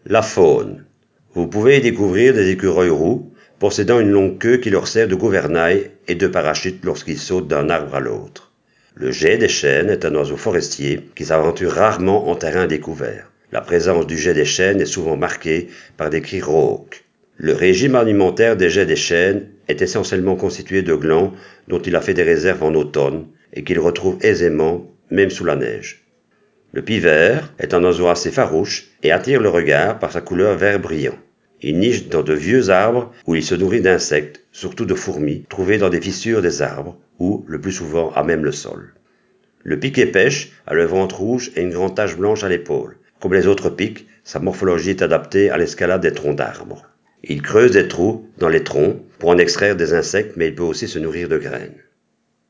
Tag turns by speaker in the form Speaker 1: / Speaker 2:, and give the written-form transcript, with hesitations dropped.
Speaker 1: La faune. Vous pouvez y découvrir des écureuils roux, possédant une longue queue qui leur sert de gouvernail et de parachute lorsqu'ils sautent d'un arbre à l'autre. Le geai des chênes est un oiseau forestier qui s'aventure rarement en terrain découvert. La présence du geai des chênes est souvent marquée par des cris rauques. Le régime alimentaire des geais des chênes est essentiellement constitué de glands dont il a fait des réserves en automne et qu'il retrouve aisément, même sous la neige. Le pivert est un oiseau assez farouche et attire le regard par sa couleur vert brillant. Il niche dans de vieux arbres où il se nourrit d'insectes, surtout de fourmis, trouvées dans des fissures des arbres ou, le plus souvent, à même le sol. Le piquet-pêche a le ventre rouge et une grande tache blanche à l'épaule. Comme les autres pics, sa morphologie est adaptée à l'escalade des troncs d'arbres. Il creuse des trous dans les troncs pour en extraire des insectes, mais il peut aussi se nourrir de graines.